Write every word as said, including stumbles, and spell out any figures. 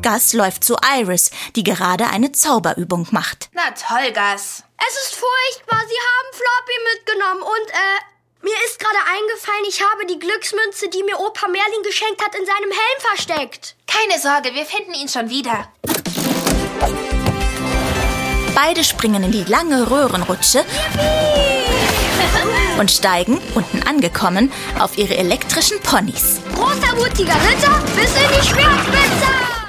Gus läuft zu Iris, die gerade eine Zauberübung macht. Na toll, Gus. Es ist furchtbar, sie haben Floppy mitgenommen und, äh, mir ist gerade eingefallen, ich habe die Glücksmünze, die mir Opa Merlin geschenkt hat, in seinem Helm versteckt. Keine Sorge, wir finden ihn schon wieder. Beide springen in die lange Röhrenrutsche und steigen, unten angekommen, auf ihre elektrischen Ponys. Großer, mutiger Ritter, bis in die Schwertspitze!